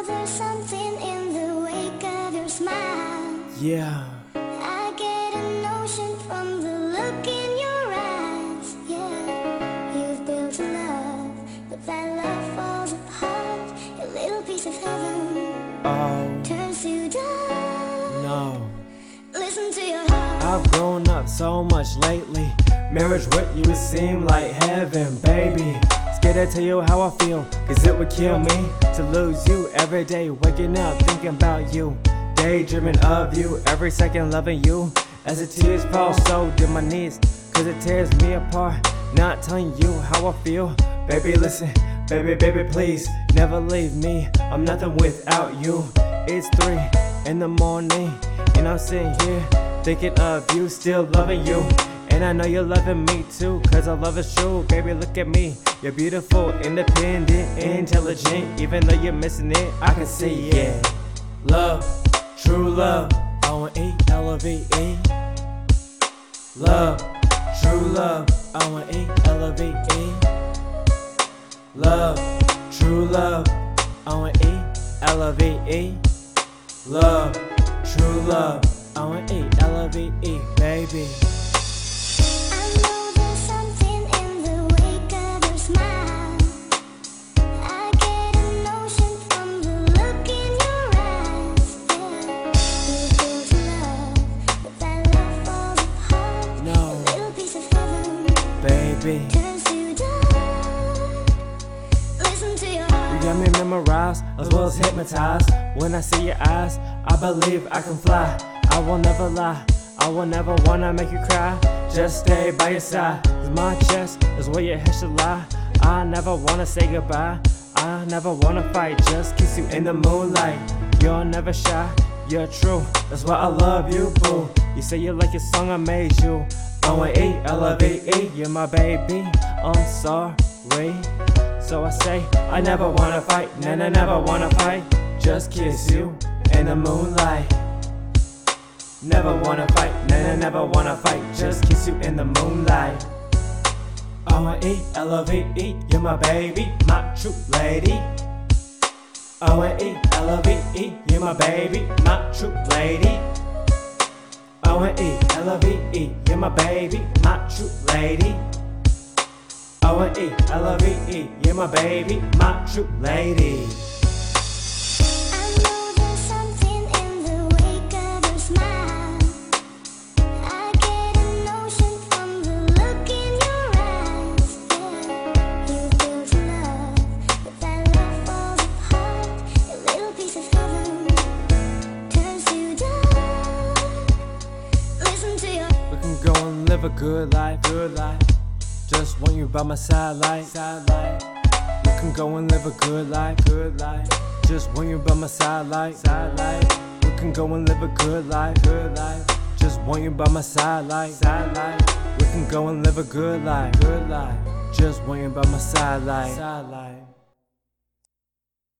there's something in the wake of your smile. Yeah. I get a notion from the look in your eyes. Yeah, you've built a love, but that love falls apart. Your little piece of heaven turns to dust. No. Listen to your heart. I've grown up so much lately. Marriage with you would seem like heaven, baby. Scared to tell you how I feel, cause it would kill me to lose you every day. Waking up thinking about you, daydreaming of you, every second loving you. As the tears fall, so do my knees, cause it tears me apart. Not telling you how I feel. Baby listen, baby please, never leave me. I'm nothing without you. It's 3 in the morning, and I'm sitting here thinking of you, still loving you. And I know you're loving me too, cause our love is true. Baby look at me, you're beautiful, independent, intelligent. Even though you're missing it, I can see it. Love, true love, O-N-E-L-O-V-E. Love, true love, O-N-E-L-O-V-E. Love, true love, O-N-E-L-O-V-E. Love, true love, O-N-E-L-O-V-E, baby. Baby, listen to your heart. You got me memorized as well as hypnotized. When I see your eyes, I believe I can fly. I will never lie, I will never wanna make you cry. Just stay by your side, cause my chest is where your head should lie. I never wanna say goodbye, I never wanna fight. Just kiss you in the moonlight. You're never shy, you're true, that's why I love you, boo. You say you like your song, I made you. O-N-E-L-O-V-E, you're my baby, I'm sorry. So I say, I never wanna fight, never wanna fight. Just kiss you in the moonlight. Never wanna fight, never wanna fight. Just kiss you in the moonlight. O-N-E-L-O-V-E, you're my baby, my true lady. O-N-E-L-O-V-E, you're my baby, my true lady. O-N-E-L-O-V-E, you're my baby, my true lady. O-N-E-L-O-V-E, you're my baby, my true lady. I know there's something in the wake of your smile. I get a notion from the look in your eyes. Yeah, you built a love, but that love falls apart. Your little piece of heaven turns to dust. Listen to your. We can go and live a good life, good life. Just want you by my side, like. We can go and live a good life, good life. Just want you by my side, like. We can go and live a good life, good life. Just want you by my side, like. We can go and live a good life, good life. Just want you by my side, like.